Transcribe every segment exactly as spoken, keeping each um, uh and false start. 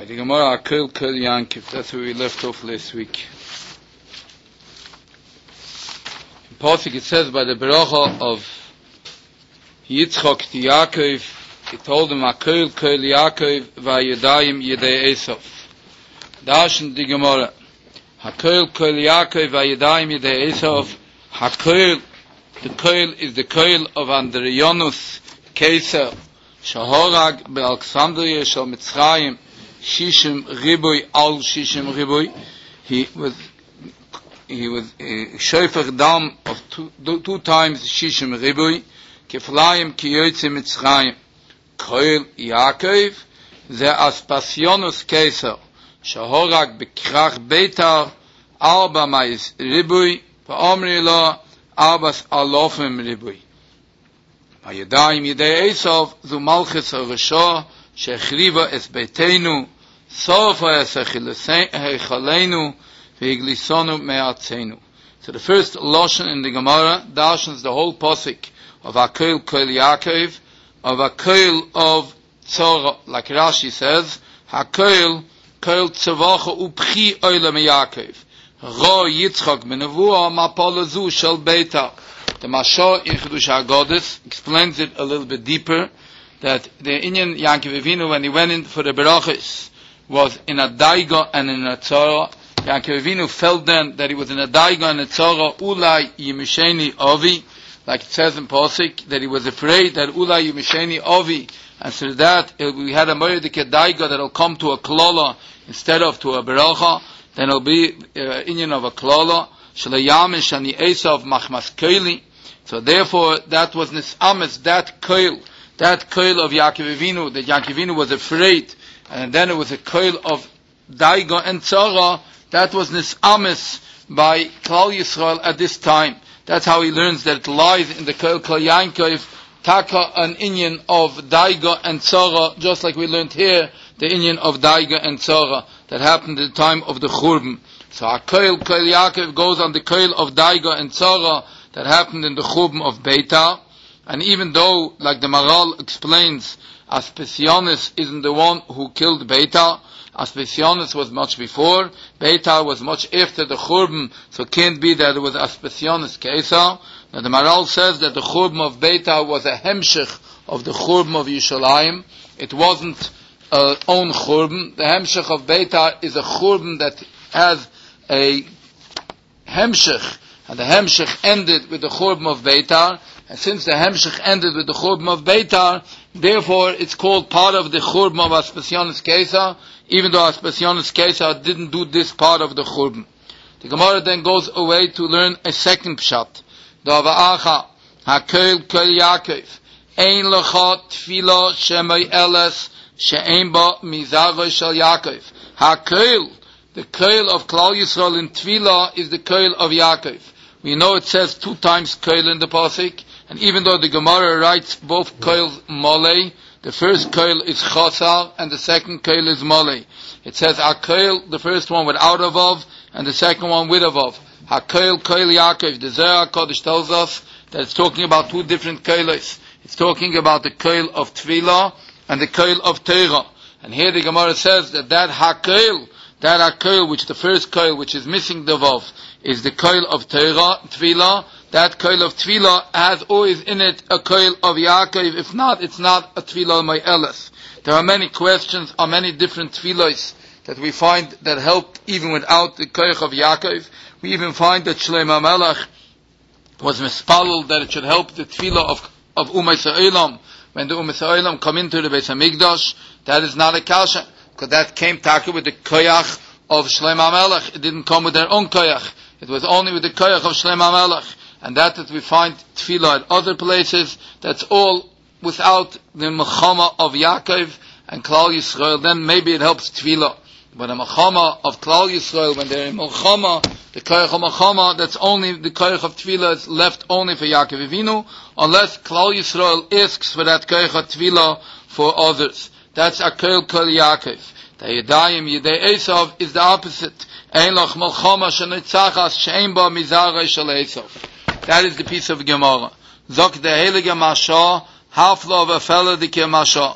By the Gemara, Akel Kel Yankiv. That's where we left off last week. In Pasuk it says by the Beracha of Yitzchak to Yaakov, he told him Akel Kel Yaakov va'yadayim yedei Esav. Dashen the Gemara. Hakel Kel Yaakov va'yadayim yedei Esav. Hakel, the Kel is the Kel of Andrionus Keser. Shahorag be'Alexandria shel Mitzrayim. Shishim Riboy al Shishim Riboy. He was he was uh, shofar dam of two, two times Shishim Riboy. Keflayim ki yotze Mitzrayim. Koil Yaakov ze Aspasionos Keser. Shahorag bekrach Beitar arba mais Riboy. Va'omri lo arbas alofim Riboy. Vayadayim yedei Esav zu malchus harashah shechriva es beitenu sofa es hechalenu ve'iglisonu me'atzenu. So the first lashon in the Gemara darshans the whole pasuk of Akel Kel Yaakov, of Akel of Tzora, like Rashi says, Hakel Kel Tzavacha upchi oila me'Yaakov Ro Yitzchak benavua mapolazu shel Beitar. The Mashal in Chedush HaGodes explains it a little bit deeper, that the Inyan Yaakov Avinu, when he went in for the Berachos, was in a Daiga and in a Tzara. Yaakov Avinu felt then that he was in a Daiga and a Tzara, Ulai Yimisheni Avi, like it says in Pasuk, that he was afraid that Ulai Yimisheni Avi, and so that we had a Moedik Daiga that will come to a Klola instead of to a Beracha, then it'll be uh, Inyan of a Klola, Shalayam Shani Esav Machmas Keili. So therefore, that was Nisamis, that Keil, that Keil of Yaakov Avinu, that Yaakov Avinu was afraid, and then it was a Keil of Daiga and Tzara, that was Nisamis by Klal Yisrael at this time. That's how he learns that it lies in the Keil Kol Yankov, Taka, an Inyan of Daiga and Tzara, just like we learned here, the Inyan of Daiga and Tzara, that happened at the time of the Churban. So a Keil Kol Yaakov goes on the Keil of Daiga and Tzara, that happened in the Churban of Beitar. And even though, like the Maral explains, Aspasionis isn't the one who killed Beitar, Aspasionis was much before, Beitar was much after the Churban, so it can't be that it was Aspasionis Kesar. Now the Maral says that the Churban of Beitar was a hemshech of the Churban of Yushalayim. It wasn't uh, own Churban. The hemshech of Beitar is a Churban that has a hemshech, and the hemshech ended with the Churban of Beitar. And since the Hemshech ended with the Churban of Beitar, therefore it's called part of the Churban of Aspasionis Kesar, even though Aspasionis Kesar didn't do this part of the Churban. The Gemara then goes away to learn a second pshat. Dava'acha, Hakel Kel Yaakov, Ein lecha tefila shemay eles, she'ein ba mizarva shel Yaakov. Hakel, the Kel of Klal Yisrael in tefila is the Kel of Yaakov. We know it says two times Kel in the pasuk. And even though the Gemara writes both Koils Mole, the first Koil is Chasar, and the second Koil is Mole. It says HaKoil, the first one without a Vav, and the second one with a Vav. HaKoil, Koil Yaakov. The Zohar Kodesh tells us that it's talking about two different Koilos. It's talking about the Koil of Tefillah and the Koil of Torah. And here the Gemara says that that HaKoil, that HaKoil, which the first Koil, which is missing the Vav, is the Koil of Torah, Tefillah. That Koil of Tefillah has always in it a Koil of Yaakov. If not, it's not a Tefillah Ma'eles. There are many questions, are many different Tefillahs that we find that helped even without the Koil of Yaakov. We even find that Shlomo Melech was mispallel that it should help the Tefillah of, of Umay Sa'olam. When the Umay Sa'olam come into the Beis HaMikdash, that is not a kasha, because that came taka with the Koyach of Shlomo Melech. It didn't come with their own Koyach. It was only with the Koyach of Shlomo Melech. And that that we find tefillah at other places, that's all without the mechama of Yaakov and Klal Yisrael. Then maybe it helps tefillah. But the mechama of Klal Yisrael, when they're in mechama, the koyach of mechama, that's only the koyach of tefillah is left only for Yaakov Avinu, unless Klal Yisrael asks for that koyach of tefillah for others. That's Akel Kel Yaakov. The Yadayim Yedei Esav is the opposite. Ein lach mechama shenitzachas she'ein ba mizarei shel Esav. That is the piece of Gemara. Zok the Heilige Masha, half of a fellow the Masha.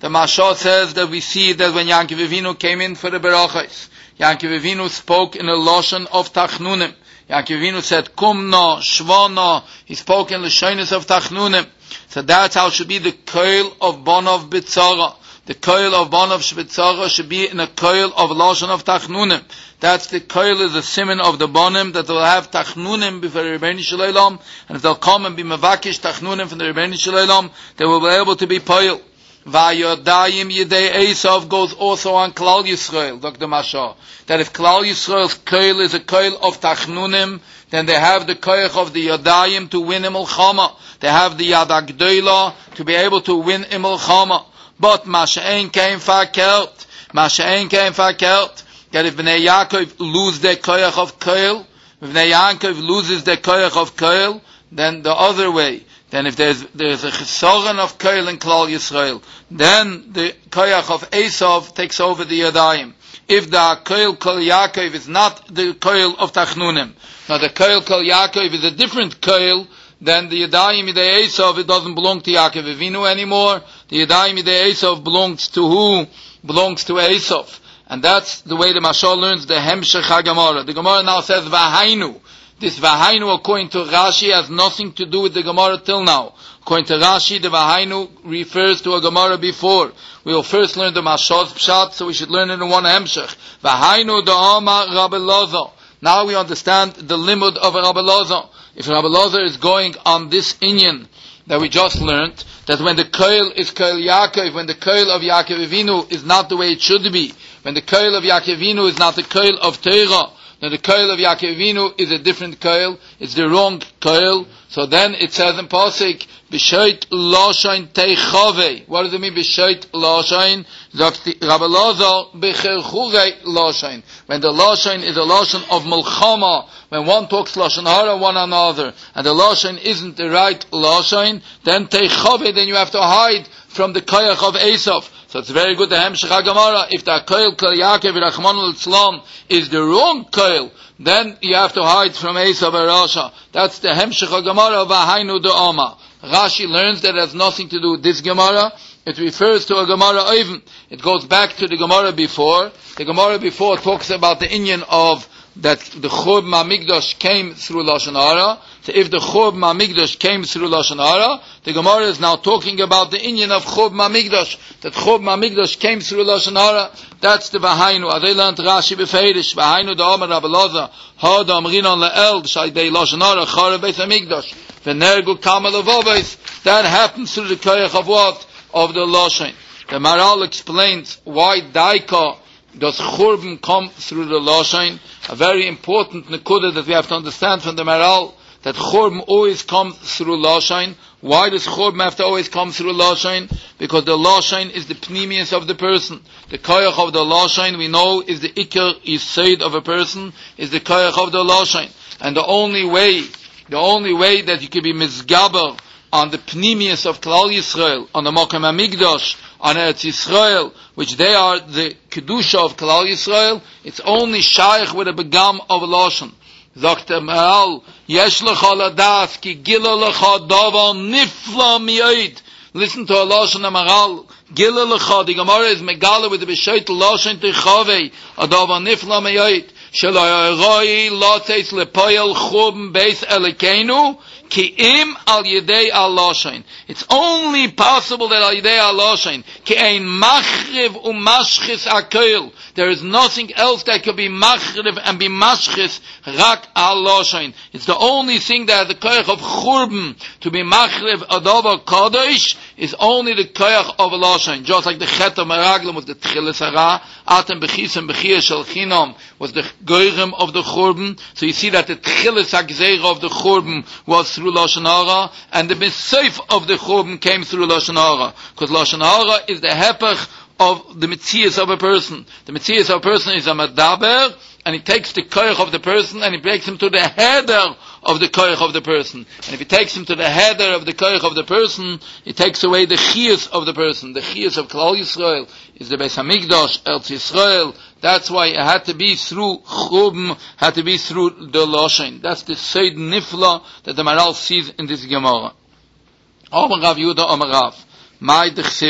The Mashal says that we see that when Yaakov Avinu came in for the berachos, Yaakov Avinu spoke in a lashon of tachnunim. Yaakov Avinu said, Kumna, Shvana, he spoke in the shyness of tachnunim. So that's how it should be the koil of Bonov Bitzara. The koil of Bonov Bitzara should be in a koil of lashon of tachnunim. That's the koil is a siman of the bonim that will have tachnunim before the Rebbeinu Shalom, and if they'll come and be mavakish tachnunim from the Rebbeinu Shalom, they will be able to be poil. Vayodayim Yidei Esav goes also on Klal Yisrael, Doctor Mashal. That if Klal Yisrael's koil is a koil of tachnunim, then they have the koich of the Yodayim to win Imul Chama. They have the Yad HaGdoila to be able to win Imul Chama. But Masha'en came fakelt. Masha'en came fakelt. That if Bnei Yaakov lose their koich of koil, if Bnei Yaakov loses their koich of koil, then the other way. Then if there's there's a chesaron of koil in Klal Yisrael, then the koyach of Esav takes over the Yadayim. If the koil kol Yaakov is not the koil of Tachnunim, now the koil kol Yaakov is a different koil, then the Yadayim Yidei Esav, it doesn't belong to Yaakov Avinu anymore. The Yadayim Yidei Esav belongs to who? Belongs to Esav. And that's the way the Mashal learns the Hemshech HaGemara. The Gemara now says Vahainu. This Vahainu, according to Rashi, has nothing to do with the Gemara till now. According to Rashi, the Vahainu refers to a Gemara before. We will first learn the Mashal's Pshat, so we should learn it in one Hemshech. Vahainu da'ama Rabbi Loza. Now we understand the limud of Rabbi Loza. If Rabbi Loza is going on this inyan that we just learned, that when the koil is koil Yaakov, when the koil of Yaakov Avinu is not the way it should be, when the koil of Yaakov Avinu is not the koil of Torah, then the koil of Yaakov Avinu is a different koil, it's the wrong koil. So then it says in Pasuk, B'shoit Loshain Teichave. What does it mean, B'shoit Loshain? Rabbi Loza, B'cherchure Loshain. When the Loshain is a Loshain of Mulchama, when one talks Lashon Hara one another, and the Loshain isn't the right Loshain, then Teichave, then you have to hide from the koyach of Esav. So it's very good, the Hemshech HaGemara, if the koil kol Yaakov Rachmanu Litzlan is the wrong koil, then you have to hide from Esav Rasha. That's the Hemshech HaGemara of Vahainu De'oma. Rashi learns that it has nothing to do with this Gemara. It refers to a Gemara even. It goes back to the Gemara before. The Gemara before talks about the inyan of that the Churb Ma'amigdash came through Lashon Hara. So if the Churb Ma'amigdash came through Lashon Hara, the Gemara is now talking about the inyan of Churb Ma'amigdash. That Churb Ma'amigdash came through Lashon Hara. That's the Vahainu. Adei learned Rashi beferish. Vahainu da'omer Rabbi Loza. Ha da'amrinon le'el. Shaydei Lashon Hara. Charav Beis HaMikdash. V'nergu kamal avovos. That happens through the koyach of what? Of the Lashon. The Maral explains why Daika does Churban come through the Lashon. A very important nekuda that we have to understand from the Maral, that Churban always comes through Lashon. Why does Churban have to always come through Lashon? Because the Lashon is the pneumius of the person. The koyach of the Lashon, we know, is the ikar yisod of a person, is the koyach of the Lashon. And the only way, the only way that you can be mizgaber on the pneumius of Klal Yisrael, on the Mokem HaMikdash, on Eretz Yisrael, which they are the Kedusha of Klal Yisrael, it's only shaykh with a begam of Lashon. Sagt der Maral, Yesh lecha ladas, ki gila lecha davar nifla mi'oid. Listen to a Lashon Maral, gila lecha, the Gemara is megala with the B'shoit Lashon techave, a davar nifla mi'oid. Shelo yoroi lates lepoyel chum beis elikeinu, ki im al yedei al Lashon. It's only possible that al yedei al Lashon, ki ein machriv umashchis akoil. There is nothing else that could be machriv and be mashchis rak al Lashon. It's the only thing that the koyach of churban to be machriv adavar kadosh is only the koyach of Lashon. Just like the chet of meraglim was the tchilas hara, atem bechisem bechia shel chinam was the goyrem of the churban. So you see that the tchilas hagzeira of the churban was through Lashon Hara, and the Meseif of the Churban came through Lashon Hara. Because Lashon Hara is the hepech of the Metzias of a person. The Metzias of a person is a Madaber, and he takes the koyach of the person, and he breaks him to the header of the koyach of the person. And if he takes him to the header of the koyach of the person, he takes away the chiyas of the person. The chiyas of Klal Yisrael is the Beis HaMikdash, Eretz Yisrael. That's why it had to be through Churban, had to be through the Lashon. That's the Seid Nifla that the Maral sees in this Gemara. Omer Rav Yehuda Omer Rav, Mai Dechsiv,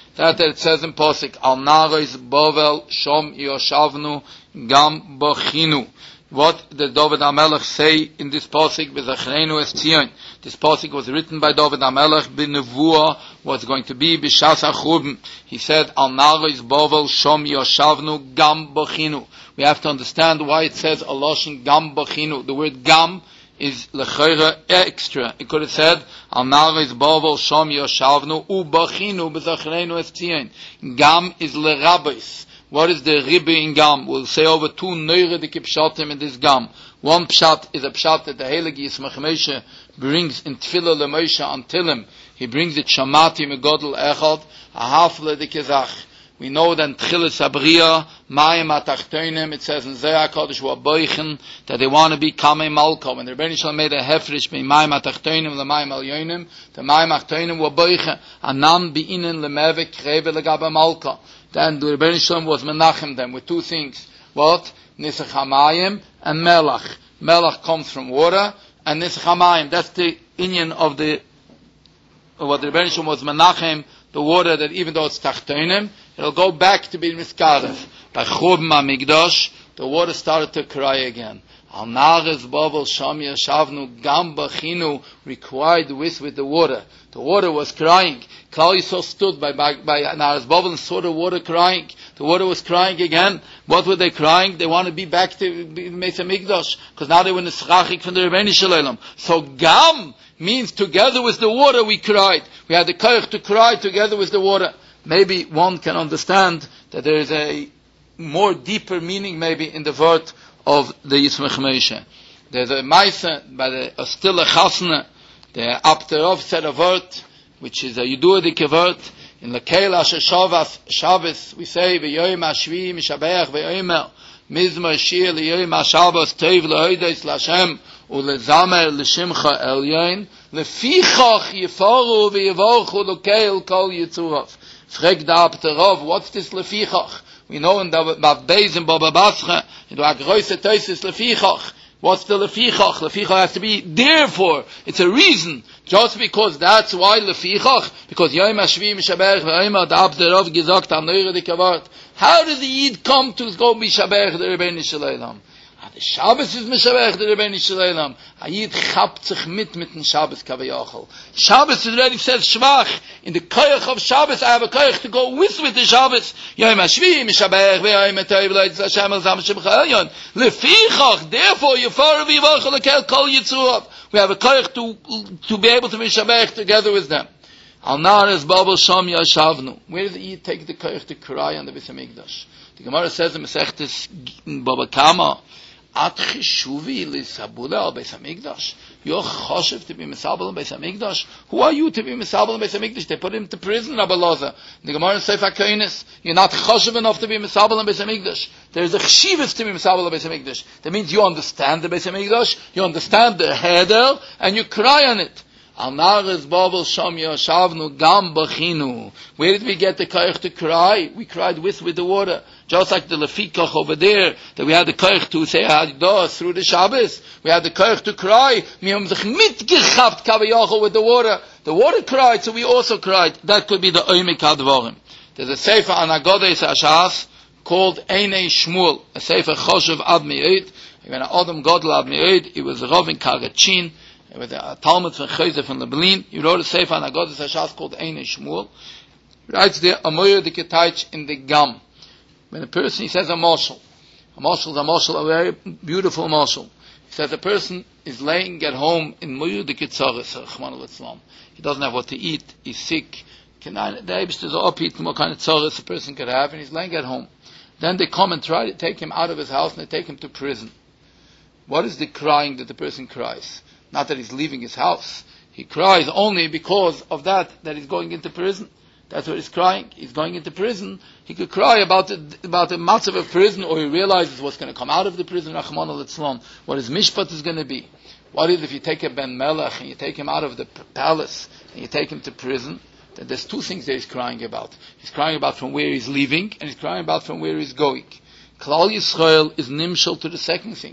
That it says in Posik, Al Narois Bovel Shom Yoshavnu Gam Bochinu. What did David HaMelech say in this Posik? B'Zachrenu Es Tzion. This Posik was written by David HaMelech. B'Nevuah was going to be B'Shas HaChurban. He said, Al Narois Bovel Shom Yoshavnu Gam Bochinu. We have to understand why it says Aloshin Gam Bochinu. The word Gam is lechayra extra. It could have said, Al Narois Bovel Shom Yoshavnu U Bochinu B'Zachrenu Es Tzion. Gam is lerabis. What is the Ribbe in Gam? We'll say over two neuredike pshatim in this Gam. One pshat is a pshat that the Heilige Yismach Moshe brings in Tfilah LeMoshe on Tilim. He brings it Shamati Megodel Echad, a hafle de Kezach. We know that in Tchilas Abriya, Mayim Atachtoinim, it says in Zeh HaKadosh Wa'boichen, that they want to be Kamei Malka. When the Rebbeinu Shalom made a hefresh between Mayim Atachtoinim and Mayim Alyonim, the Mayim Atachtoinim Wa'boichen, Anam Bi'inen Lemevek Kreve Legabe Malka. Then the Rebbeinu Shalom was menachem them with two things. What? Nisach HaMayim and Melach. Melach comes from water, and Nisach HaMayim, that's the inyan of the, what the Rebbeinu Shalom was menachem, the water that even though it's tachtoinim, it'll go back to be miskaref. By Churban HaMikdash, the water started to cry again. Al Narois Bovel Shom Yoshavnu Gam Bochinu, required with with the water. The water was crying. Klal Yisrael stood by by, by Narois Bovel and saw the water crying. The water was crying again. What were they crying? They want to be back to Beis HaMikdash, because now they were neschachik from the Rebbeinu Shalom. So Gam means together with the water we cried. We had the koach to cry together with the water. Maybe one can understand that there is a more deeper meaning maybe in the word of the Yismach Moshe. There's a Maisa by the Ostila Chasna, the Abterov said a word, which is a Yuduadik word. In Lekeil Asher Shavas, Shabbos, we say, V'yoyim Ashvi, Mishabeach, V'yoyim Mizmar Shir, L'yoyim HaShabbos, Tov L'hoides L'Hashem, U'lezamer L'Shimcha Elyon, Lefichach Yiforu V'yivorchu L'keil Kol Yitzurav. Frag da Abterov, what's this Lefichach? We know in the Bav Beis and Baba Bascha, in the Agroise Tosis Lefichach. What's the Lefichach? Lefichach has to be therefore. It's a reason. Just because that's why Lefichach. Because Yom HaShvi Mishaberach V'Omer da Abderov gesagt am neuredike Wort. How did the Yid come to go Mishaberach the Rebbeinu Shalom? The Shabbos is Mishaberach the Rebbeinu Shalom. A Yid chapt sich mit mit den Shabbos Kavayachol. Shabbos already says Shvach. In the koyach of Shabbos, I have a koyach to go with with the Shabbos. Yom HaShvi Mishaberach V'Omer Tov L'hoides L'Hashem L'Zam Shimcha Elyon. Lefichach, therefore Yifaru V'Yivorchu L'Keil Kol Yitzurav. We have a koyach to to be able to be Mishaberach together with them. Al Narois Bovel Shom Yoshavnu. Where did the Yid take the koyach to cry on the Beis HaMikdash? The Gemara says in Masechtes Baba Kama, At Chishuvi L'Sabula Al Beis HaMikdash. You're choshev to be Misabel on Beis HaMikdash. Who are you to be Misabel on Beis HaMikdash? They put him to prison, Rabbi Loza. The Gemara in Sefer Koines, you're not choshev enough to be Misabel on Beis HaMikdash. There's a chshivas to be Misabel on Beis HaMikdash. That means you understand the Beis HaMikdash, you understand the heder, and you cry on it. Al Narois Bovel Shom Yoshavnu Gam Bochinu. Where did we get the koyach to cry? We cried with with the water. Just like the Lefikach over there, that we had the koyach to say Hadidos through the Shabbos. We had the koyach to cry. We haben sich mitgechabt Kavayachol with the water. The water cried, so we also cried. That could be the Oymik HaDvarim. There's a Sefer on Agodes Ashas called Einei Shmuel, a Sefer Choshev Ad Me'ed. When Adam Godel Ad Me'ed, he was a Rav in Karachin. It was a Talmud from Chayze from Lublin. He wrote a Sefer on Agodes Ashas called Einei Shmuel. He writes there, Amoyer de Ketaych in the Gam. When a person, he says a marshal. A marshal is a marshal, a very beautiful marshal. He says a person is laying at home in Moyer de Ketzaris, Chman al-Islam. He doesn't have what to eat, he's sick. Can I, the Eibishter is up eating what kind of tzaris a person could have, and he's laying at home. Then they come and try to take him out of his house and they take him to prison. What is the crying that the person cries? Not that he's leaving his house. He cries only because of that, that he's going into prison. That's what he's crying. He's going into prison. He could cry about the, about the matzav of prison, or he realizes what's going to come out of the prison, Rachmana litzlan, what his mishpat is going to be. What is if you take a Ben Melech and you take him out of the palace and you take him to prison? Then there's two things that he's crying about. He's crying about from where he's leaving, and he's crying about from where he's going. Klal Yisrael is nimshal to the second thing.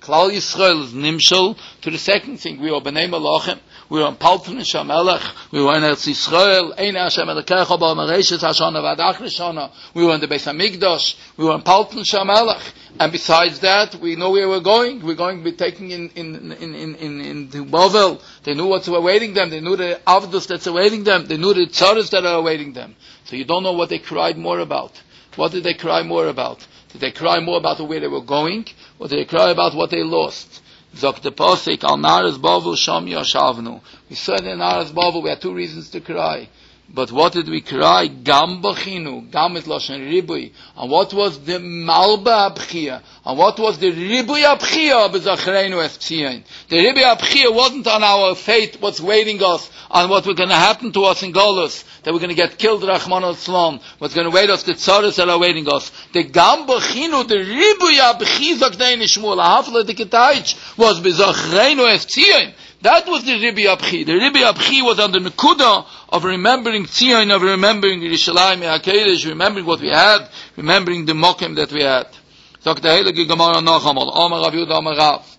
Klal Yisrael is nimshal to the second thing. We were b'nei malachim. We were in Palpin and Shamelech. We were in Eretz Yisrael. Ein Hashem Elokecha ba Mereshes Hashana v'Adach Shana. We were in the Beis Hamikdash. We were in Palpin and Shamelech. And besides that, we know where we're going. We're going to be taking in in in in in, in to Bavel. They knew what's awaiting them. They knew the avdus that's awaiting them. They knew the tzaras that are awaiting them. So you don't know what they cried more about. What did they cry more about? Did they cry more about where they were going, or did they cry about what they lost? Zok the Posik, Al Naras Bavel Sham Yashavnu. We said in Naras Bavel we had two reasons to cry. But what did we cry? Gam Bachinu, Gam is Lashon Ribui. And what was the Malba Abchia? And what was the Ribui Abchia? B'Zachreinu Eftzion. The Ribui Abchia wasn't on our fate, what's waiting us, on what was going to happen to us in Golus, that we're going to get killed, Rahman al-Islam, what's going to wait us, the tzaras that are waiting us. The Gam Bachinu, the Ribui Abchia, Zaknein Shmuel, Hafla de Ketaich, was B'Zachreinu Eftzion. That was the Ribi Abchi. The Ribi Abchi was on the Nekuda of remembering Tzion, of remembering Yerushalayim HaKodesh, remembering what we had, remembering the Mokim that we had. Sagt der Heilige Gemara noch einmal, Omer Rav Yehuda Omer Rav.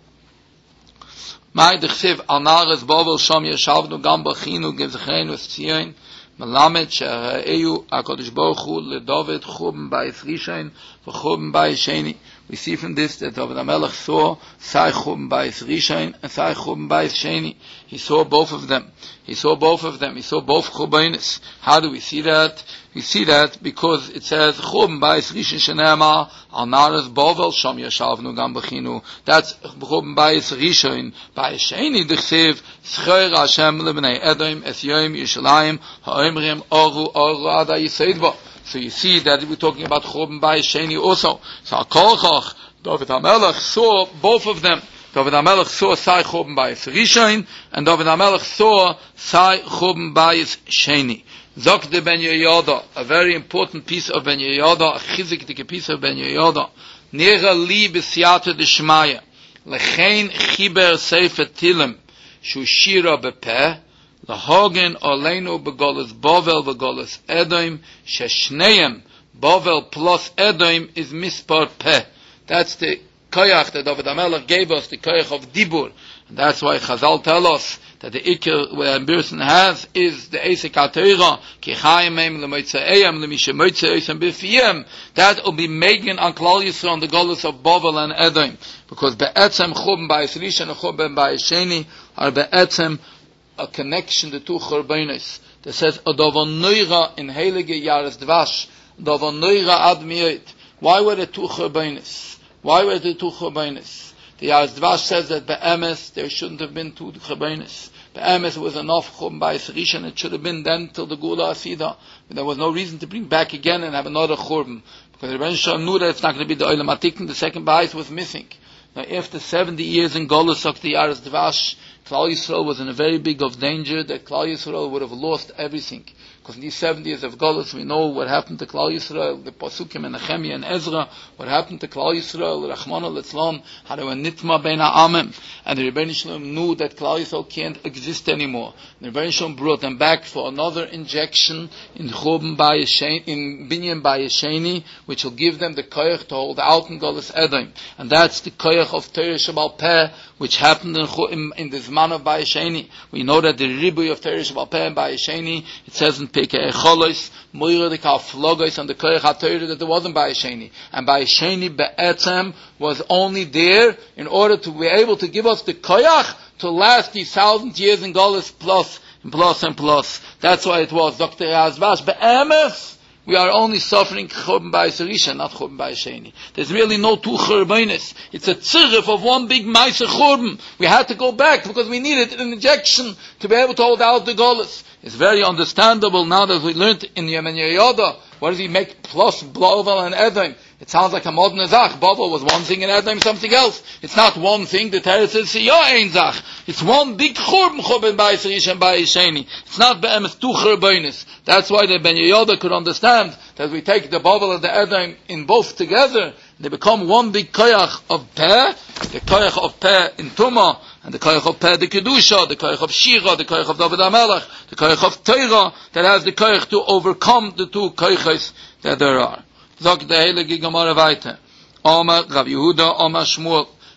Mai dechsev al nares Bavel sham yeshavnu gam bachinu gezechreinu es Tzion, melamed she'ha'eu HaKadosh Baruch Hu leDavid chubim ba'is rishain v'chubim ba'is sheni. We see from this that David HaMelech saw Sai Chubim Bayis Rishain and Sai Chubim Bayis Sheni. He saw both of them. He saw both of them. He saw both Chubainis. How do we see that? We see that because it says Chubim Bayis Rishain Shenema Al Naras Bavel Sham Yashavnu Gam Bachinu. That's Chubim Bayis Rishain. Bayis Sheni Dechsev S'cher Hashem Lebnei Edom Es Yom Yerushalayim Ha'omrim Oru Oru Ada Yiseidva. So you see that we're talking about Chubim Bayis Sheni also. So HaKolchach, David HaMelech saw both of them. David HaMelech saw Sai Chubim Bayis Rishain, and David HaMelech saw Sai Chubim Bayis Sheni. Zok de Ben Yehoyada, a very important piece of Ben Yehoyada, a chizik piece of Ben Yehoyada. Nera li b'siyata d'shmaya, lechein chiber sefer tilim, shu shira bepeh, Lahagen Oleinu Begolas Bavel Begolas Edom Sheshneim Bavel plus Edom is Mispar Peh. That's the koyach that David HaMelech gave us, the koyach of Dibur. And that's why Chazal tell us that the ikir where a person has is the Esek HaTorah Ki Chayimim L'Moitze'eyam L'Mishe Moitze'eyam B'Fiyem. That will be making on Klal Yisrael on the Golas of Bavel and Edom. Because Be'etzem Chubim Ba'is Rishon and Chubim Ba'is Sheni are Be'etzem a connection to two Churbanis. That says, Adavon Neira in Heilige Yares Dvash, Adavon Neira Ad Miyot. Why were the two Churbanis? Why were the two Churbanis? The Yares Dvash says that Be'emes, there shouldn't have been two Churbanis. Be'emes was enough Chum Ba'is Rishon, it should have been then till the Gula Asida. But there was no reason to bring back again and have another Churban. Because the Rebbe Shalom knew that it's not going to be the Olam Atikin, the second Ba'is was missing. Now after seventy years in Golus of the Yares Dvash, Klal Yisrael was in a very big of danger that Klal Yisrael would have lost everything. Because in these seventy years of Golus, we know what happened to Klal Yisrael, the Pasukim and Nehemiah and Ezra, what happened to Klal Yisrael, Rahman al-Islam, how they were nitma bein ha'amim. And the Rebbeinu Shalom knew that Klal Yisrael can't exist anymore. And the Rebbeinu Shalom brought them back for another injection in Chubim Bayesheni, in Binyan Bayesheni, which will give them the koyach to hold out in Golus Edom. And that's the koyach of Torah Shabal Peh, which happened in, in, in the Zman of Bayesheni. We know that the Ribuy of Torah Shabal Peh and Bayesheni, it says in Pekei Cholos, Moira de Kal Flogos, and the Koyach HaTorah that there wasn't Bayesheni. And Bayesheni Be'etzem was only there in order to be able to give us the Koyach to last these thousand years in Golus plus, and plus and plus. That's why it was Doctor Azvash Be'emes. We are only suffering Chubim Bayis Rishon, not Chubim Bayis Sheni. There's really no two Churbanis. It's a tzirif of one big Meiser Chubim. We had to go back because we needed an injection to be able to hold out the Golus. It's very understandable now that we learned in Yemen Yehoyada. What does he make plus Bavel and Edom? It sounds like a modern Zach. Bavel was one thing and Edom something else. It's not one thing. The Torah says, "Ya ein Zach." It's one big churban, churban Bayis Rishon, Bayis Sheni. It's not be'emes two churbanis. That's why the Ben Yehoyada could understand that we take the Bavel and the Edom in both together. They become one big koyach of Peh, the koyach of Peh in Tumah, and the koyach of Peh the Kedusha, the koyach of Shira, the koyach of David HaMelech, the koyach of Torah, that has the koyach to overcome the two koyachs that there are. Zog the Heilige Gemara weiter. Omer Rav Yehuda, Omer Shmuel,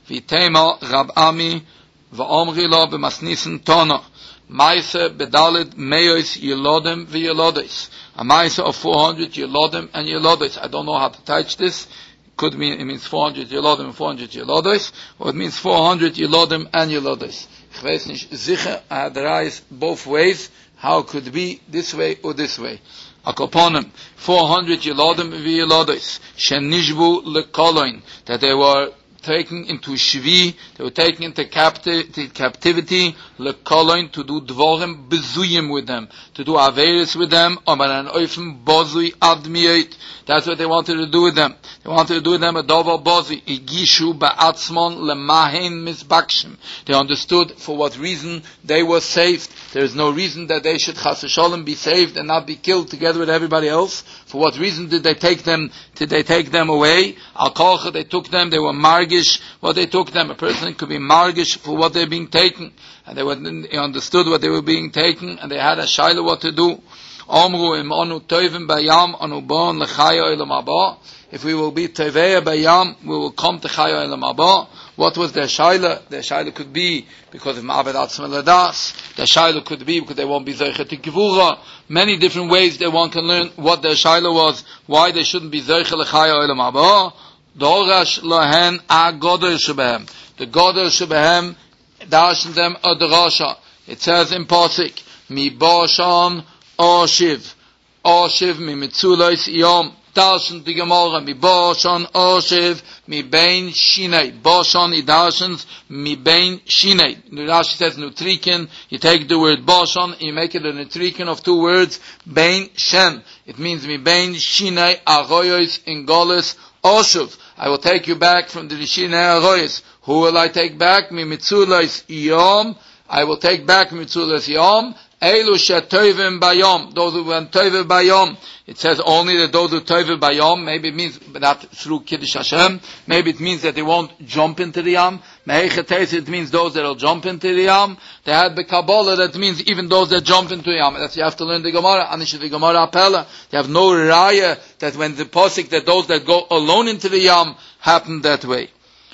Vitema Rab Ami v'omri lo b'masnisen tono. Maise bedalid meos yelodem v'yelodes. A maise of four hundred yelodem and yelodes. I don't know how to touch this. Could mean, it means four hundred yelodem and four hundred yelodes, or it means four hundred yelodem and yelodes. Ich weiß nicht sicher, I had the eyes both ways, how it could be this way or this way. Akoponim, four hundred yelodem v'yelodes, shen nishbu lekoloin, that they were taken into Shvi, they were taken into capti- captivity, lekoloin, to do dvorim bezuyim with them, to do averis with them, or an oifen bozui admiyot. That's what they wanted to do with them. They wanted to do with them a dover bozui, igishu ba'atzmon lemahen misbakshim. They understood for what reason they were saved. There is no reason that they should chas v'sholem be saved and not be killed together with everybody else. For what reason did they take them? Did they take them away? Al kolcha, they took them. They were margish. What they took them, a person could be margish for what they're being taken, and they, were, they understood what they were being taken, and they had a shaila what to do. Omru im onu toivim bayam onu bon lechaya elam haba. If we will be teveya bayam, we will come to chaya elam haba. What was their shaila? Their shaila could be because of ma'aved atzma ladas. Their shaila could be because they won't be zeicha to gevura. Many different ways that one can learn what their shaila was, why they shouldn't be zeicha lechaya elam haba. Dorash lahen a godel shebehem. The godel shebehem darshan them a drasha. It says in Pasuk, mi bashan oshiv, oshiv mi mitzulos yom. Darshan the Gemara, mi bashan oshiv mi bein shinei. Bashan he darshans mi bein shinei. The Rashi says nutrikin. You take the word bashan, you make it a nutrikin of two words, bein shen. It means mi bein shinei aroyos in golis oshiv. I will take you back from the Rishinei Aroyos. Who will I take back? Mi mitzulos yom. I will take back mitzulos yom. Elu shetovim bayom. Those who went tovim bayom. It says only that those who tovim bayom. Maybe it means not through Kiddush Hashem. Maybe it means that they won't jump into the yam. Mehechetes, it means those that will jump into the yam. They had the Kabbalah, that means even those that jump into the yam. That's you have to learn the Gemara. Anish the Gemara Apella. They have no raya that when the posik that those that go alone into the yam happen that way.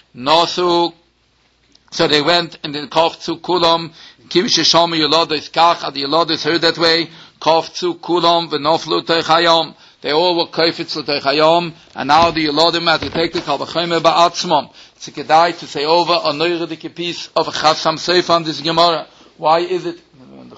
Nosu. So they went and then kofzu kulam. Kim sheshama yolodos kach. The yolodos heard that way. Kofzu kulam v'noflu teichayom. They all were koifetz l'teichayom. And now the yolodim had to take the kalvachayim ba'atzmam. It's a kedai to say over a neurodik piece of a Chasam Sofer on this Gemara. Why is it?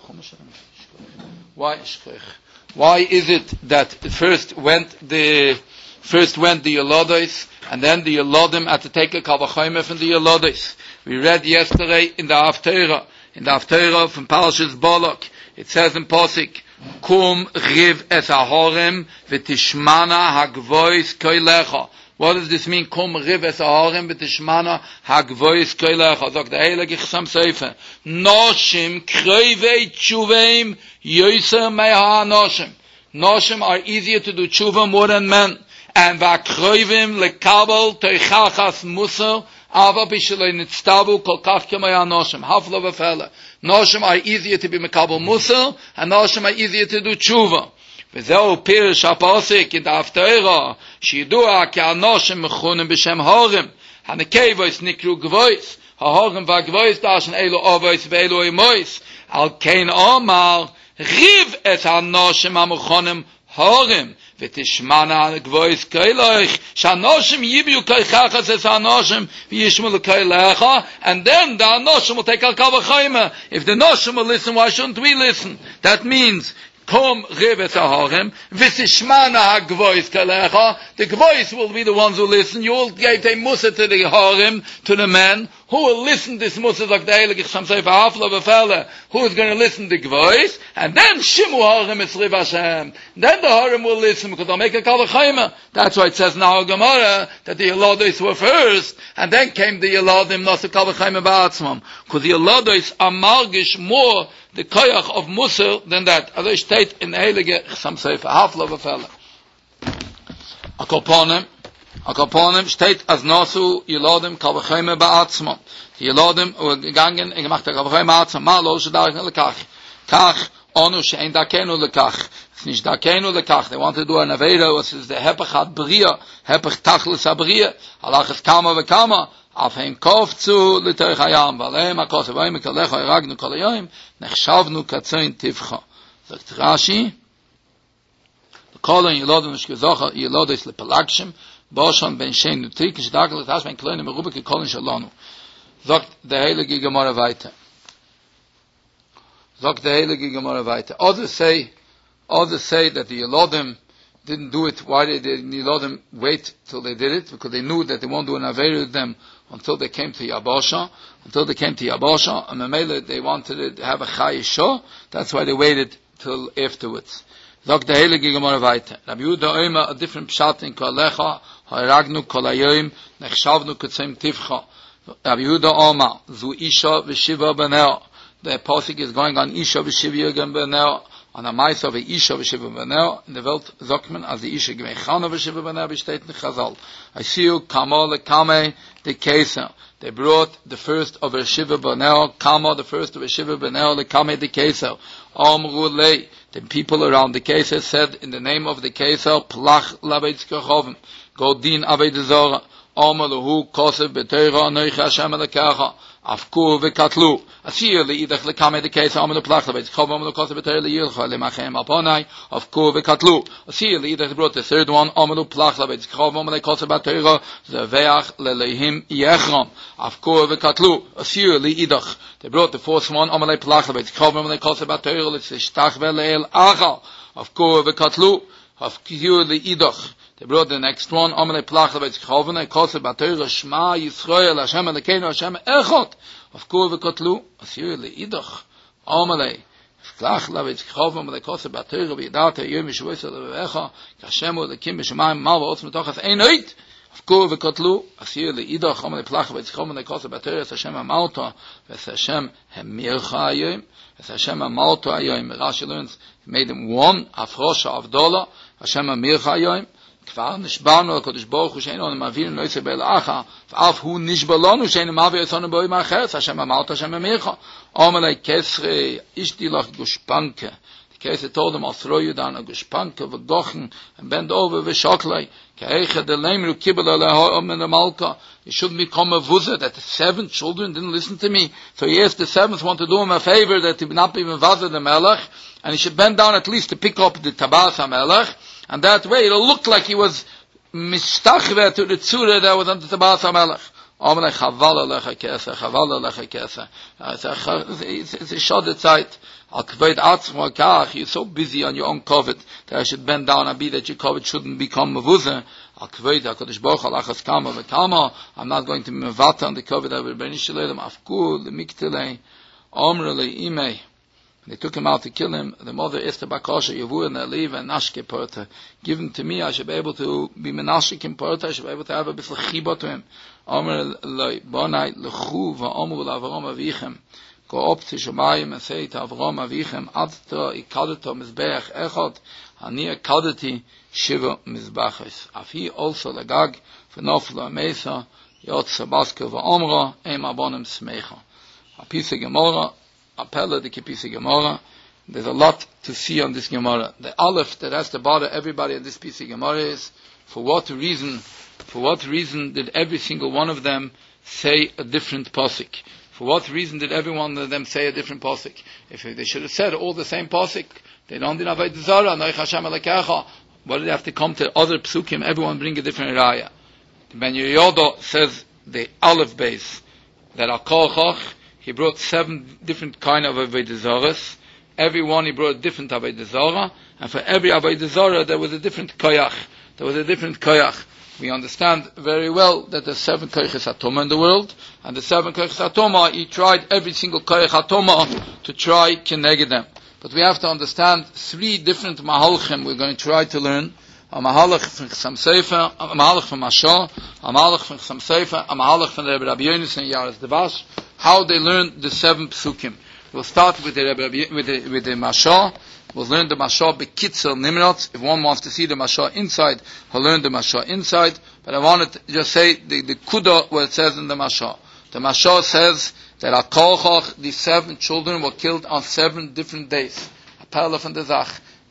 Why? Why is it that first went the first went the yolodos and then the yolodim had to take a kalvachayim from the yolodos? We read yesterday in the Haftarah, in the Haftarah from Parashas Balak. It says in Pasuk, Kum riv es ahorem v'tishmana hagvois koilecha. What does this mean? Kum riv es ahorem v'tishmana hagvois koilecha. Sagt der Heilige Chasam Sofer. Noshim krevei tshuveim yoser meha noshim. Noshim are easier to do tshuva more than men. And v'akroivim lekabel teichachas musar. Ava bishalei nitztavu kol kach kemay anoshim. Hafla v'fela. Noshim are easier to be mekabel musar, and noshim are easier to do tshuva. V'zeu pirish ha'pasik in the Haftarah, sheyidua ki anoshim mechunim b'shem horim. Hanekevois nikru gvois. Ha'horim v'agvois dashen elu ovois v'elu imois. Al kein omar, riv et ha'anoshim ha'mechunim horim. V'tishmana gvois kailoich. Shanoshim yibiu kaichachas es hanoshim v'yishmu l'kailecha. And then the hanoshim will take al kavachayma. If the noshim will listen, why shouldn't we listen? That means, Kom rivet ahorim, v'tishmana ha'gvois kailecha. The gvois will be the ones who listen. You will give a musa to the harim, to the men, who will listen this musa like the Heilige Chasam Sofer hafla v'fela, who is going to listen to the gvois, and then shimu harim es riv Hashem. Then the harim will listen, because they'll make a kavachayma. That's why it says now Gemara, that the Yelados were first, and then came the Yeladim, not the kavachayma ba'atzmam. Because the Yelados are margish more the koyach of Musa than that. As I state in the Heilige Chasam Sofer hafla v'fela. Akoponim, Akoponim steht as Nasu Yeladim kavachayma ba'atzmam. Die Yeladim were gegangen und gemacht kavachayma ba'atzmam. Mal los da lekach. Kach onu shein da kenu lekach. It's nicht da kenu lekach. They want to do an aveda, which is the hepech had bria, hepech tachlis abria. Alach es kama v'kama. auf hem kofzu litoich hayam, valem akos vaim kalecha iragnu kol hayom, nechshavnu katzain tivcha. Sagt Rashi, kolon yelodem shgezacha yelodes lepalakshim, boshon ben shein nutik, shdakel tas ben kleine merubike kolon shalonu. Sagt der heilige Gemara weiter. Sagt der heilige Gemara weiter. Others say, others say that the Yelodim didn't do it. Why did the Yelodim wait till they did it? Because they knew that they won't do an Aveir with them until they came to Yabasha. Until they came to Yabasha, and Mamela, they wanted to have a Chai Shah. That's why they waited till afterwards. Sagt der heilige Gemara weiter. Rabbi Yehuda Omer, a different pshat in Kolecha, Haragnu Kolayim, Nechshavnu Kutzim Tivcha. Rabbi Yehuda Omer, Zu Isha V'Shiva B'neo. The Pasuk is going on Isha V'Shiva B'neo, on a mice of a Isha V'Shiva B'neo. In the Welt Zokman, as the Isha Gmechana V'Shiva B'neo, besteht in Chazal. I see you, Kamo Lekame, the Keser. They brought the first of a Shiva B'neo, Kamo, the first of a Shiva B'neo, Lekame, the Keser. Omru Lei, the people around the Keser said, in the name of the Keser, Plach Lavetz Kechovim, go din Aved Zora. Omaluhu kosev beteira noicha Hashem elakacha afku vekatlu asir liidach lekame the case omalu plachlavet chov omalu kosev beteira liyilcha lemachem aponai afku vekatlu asir liidach brought the third one omalu plachlavet chov omalu kosev beteira zeveach lelehim yechram afku vekatlu asir liidach they brought the fourth one omalu plachlavet chov omalu kosev beteira lishtach velel acha afku vekatlu afku liidach. They brought the next one, Amalei Plachlavetz Chovene, Koseh B'Torah, Shema Yisrael, Hashem Elokeinu, Hashem Echot, of Kur v'Kotlu, Asir Le'idach, Amalei Plachlavetz Chovene, Amalei Koseh B'Torah, V'Yidata, Yom Yishvoysa Le'Vecha, Kashem Elokim B'Shemayim, Mal V'Otz Metochas Einoit, of Kur v'Kotlu, Asir Le'idach, Amalei Plachlavetz Chovene, Koseh B'Torah, Hashem Amalto, V'es Hashem Hemircha Ayom, V'es Hashem Amalto Ayom, Rashi learns, he made him one, Afrosha Avdola, Hashem Amircha Ayom, כבר נשברנו לקדוש ברוך הוא שאינו מעביר נויצה באלאחה ואף הוא נשבלנו שאינו מעביר אצלנו בוי מאחרץ השם אמרת השם אמירך אומר לי כסרי אישתי לך גושפנקה the case told him I'll throw you down a guspanka v'gochen and bend over v'shoklei k'eicha de leimru kibbala leho'om in the malka you shouldn't become a vuzah that the seven children didn't listen to me so he asked the seventh one to do him a favor that he would not be mevazah the melech and he should bend down at least to pick up the tabas ha-melech. And that way it'll look like he was mishtachve to the tzura that was on the Tabas HaMelech. Amalei chaval alecha kesa, chaval alecha kesa. It's a short sight. Al kaved atzmo kach, you're so busy on your own covet that I should bend down and be that your covet shouldn't become mevuzah. Al kaved HaKadosh Baruch Hu alachas kama v'kama. I'm not going to be mevata on the covet that will bring Shalem afku l'miktelei omrele imei. They took him out to kill him. The mother asked the Bakasha, Yavu and Eliv and Nashke Porta. Give him to me, I should be able to be Menashik in Porta, I should be able to have a bit of chiba to him. Omer Loi, Bonai, Lechu, Va'omu L'Avrom Avichem. Go up to Shemayim and say to Avrom Avichem, Adto ikadeto Mizbeach Echot, Ani ikadeti Shiva Mizbachis. Afi also Lagag, V'nofla Mesa, Yot Sabaska Va'omra, Eim Abonim Smecha. A piece of Gemara, Appella the Kipisi Gemara. There's a lot to see on this Gemara. The Aleph that has to bother everybody in this piece of Gemara is, for what reason, for what reason did every single one of them say a different pasuk? For what reason did every one of them say a different pasuk? If they should have said all the same pasuk, they don't din Avodah Zarah, Noich Hashem Elokecha. Why did they have to come to other psukim? Everyone bring a different raya. The Ben Yehoyada says the Aleph base that are Kochach. He brought seven different kind of Avodah Zarahs. Every one he brought a different Avodah Zarah, and for every Avodah Zarah there was a different koyach. There was a different koyach. We understand very well that there's seven koyachs atoma in the world, and the seven koyachs atoma, he tried every single koyach atoma to try keneged them. But we have to understand three different mahalchim we're going to try to learn. A mahalach from Chassam Sofer, a mahalach from Mashah, a mahalach from Chassam Sofer, a mahalach from Rebbe Rabbi Yonis and Yaris Devash, how they learned the seven psukim. We'll start with the Rebbe, with the, with the Mashah. We'll learn the Mashah Bekitzel Nimrod. If one wants to see the Mashah inside, he'll learn the Mashah inside. But I wanted to just say the, the Kudah, what it says in the Mashah. The Mashah says that Akolchach, the seven children were killed on seven different days. A parallel from the Zach.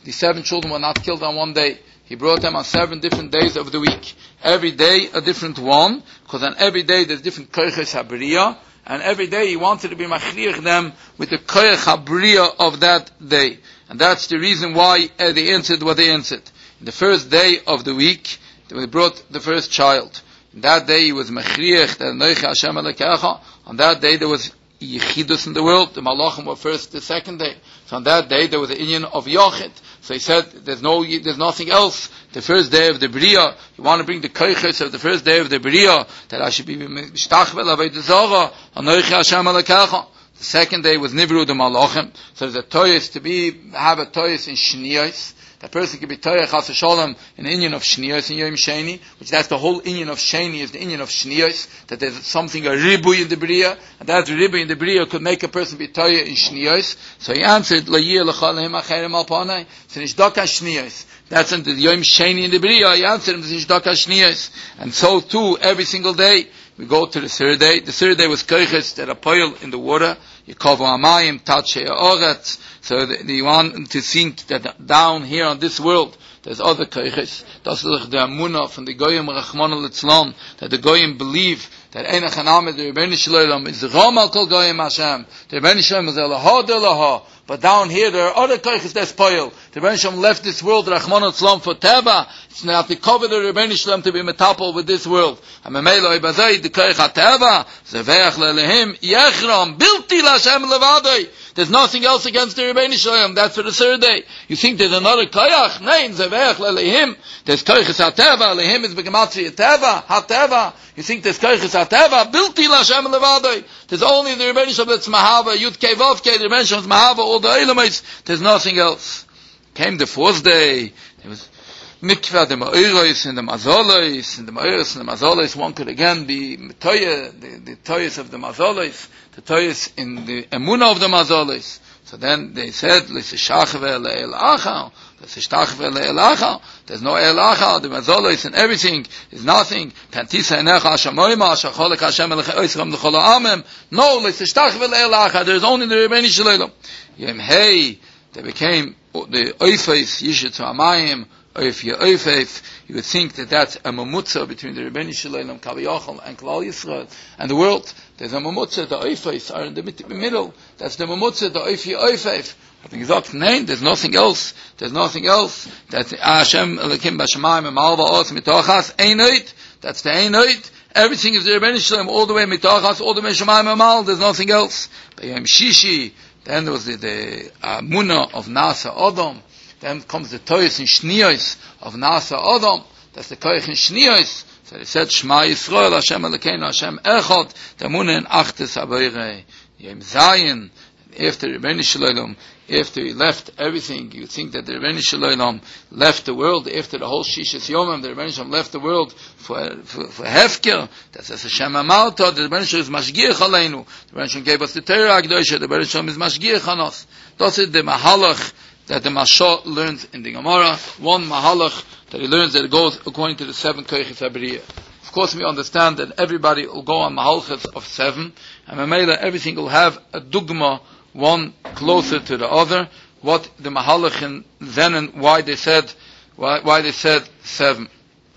the seven children were not killed on one day. He brought them on seven different days of the week. Every day a different one, because on every day there's different koiches habriya, and every day he wanted to be machriach them with the koich habriya of that day. And that's the reason why uh, they answered what they answered. In the first day of the week, they brought the first child. In that day he was machriach, that Noicha Hashem Elokecha. On that day there was Yechidus in the world. The Malachim were first the second day. So on that day there was the inyan of Yochid. So he said, there's no, there's nothing else. The first day of the Bria, you want to bring the koiches of the first day of the Bria, that I should be mishtachvel avodah zara, anochi Hashem Elokecha. The second day was Nivru the Malachim. So there's a toyes to be, have a toyes in Shniyos. That person can be toyes chas v'sholem in the inyan of Shniyos in Yom Sheni, which that's the whole inyan of Sheni is the inyan of Shniyos, that there's something, a ribu in the Bria, and that ribu in the Bria could make a person be toyes in Shniyos. So he answered, La yir l'chal lehim acherem al panai, so nishdaka Shniyos. That's in the Yom Sheni in the Bria, he answered him, nishdaka Shniyos. And so too, every single day, we go to the third day. The third day was koiches that are poil in the water. Yikovu amayim, tatshe oretz. So the, the want to think that down here on this world, there's other koiches. That's the amunah from the goyim rachmana litzlan, that the goyim believe that Einach Hanamid, the Rebbeinu Shalom, is the Romal Kol Goyim Hashem. The Rebbeinu Shalom is Eloha Deloha. But down here, there are other koiches that spoil. The Rebbeinu Shalom left this world, Rachmana litzlan, for Teva. It's not to cover the Rebbeinu Shalom to be metapel with this world. And Memelo Ibazai, the koich HaTeva, Zeveach Lelehim, Yechram, Bilti Lashem Levadoi. There's nothing else against the Rebbeinu Shalom. That's for the third day. You think there's another koyach? Nein, Zeveach Lelehim. There's koiches HaTeva. Lehim is Begematri Teva. HaTeva. You think there's koiches HaTeva? Bilti Lashem Levadoi. There's only the Rebbeinu Shalom that's Mahava, Yud Kei Vav Kei, the Rebbeinu Shalom's Mahava, all the Elamais. There's nothing else. Came the fourth day. There was Mikvah, the Ma'iros, and the Mazolos, and the Ma'iros, and the Mazolos. One could again be Toya, the, the Toyas of the Mazolos, the Toyas in the Emunah of the Mazolos. So then they said, L'sishachve le'el achal, L'sishachve le'el achal. There's no el achal, the Mazolos and everything is nothing. Tantisa enecha hashamoyma, shacholek Hashem elech oisram l'chol ha'amim. No, L'sishachve le'el achal. There's only the Rebbeinu Shalom. Yem hey, they became the Oifeis, Yishet Ha'amayim, Oif Ye'oifeif. You would think that that's a mamutza between the Rebbeinu Shalom, Kaviyachal, and Klal Yisrael, and the world. There's a mamutza, the Oifeis are in the middle. That's the mamutza, the Oif Ye'oifeif. I think it's name. There's nothing else. There's nothing else. That's Hashem Elokim B'Shamayim Emal Ba'os Mitochas Einoit. That's the Einoit. Everything is the Rebbeinu Shalom, all the way Mitochas, all the way Shamayim Emal. There's nothing else. B'Yom Shishi. Then there was the, the uh, Munah of Nasa Odom. Then comes the Toyos and Shniyos of Nasa Odom. That's the Koich and Shniyos. So they said, Shema Yisrael, Hashem Elokeinu, Hashem Echad, the Munah and Achtes Aboirei, Yom Zayin. After Rebbeinu Shalom, after he left everything, you think that the Rebbeinu Shalom left the world, after the whole Shishas Yomim, the Rebbeinu Shalom left the world for, for, for Hefker. That's as Hashem Amalta, the Rebbeinu Shalom is Mashgiach Aleinu. The Rebbeinu Shalom gave us the Torah Akdosha, the Rebbeinu Shalom is Mashgiach on us. That's it, the Mahalach that the Mashal learns in the Gemara. One Mahalach that he learns that it goes according to the seven Koiches HaBriyah. Of course, we understand that everybody will go on Mahalchas of seven, and Mamela, everything will have a dugma, one closer to the other, what the Mahalach in Zenen, why they said, why, why they said seven.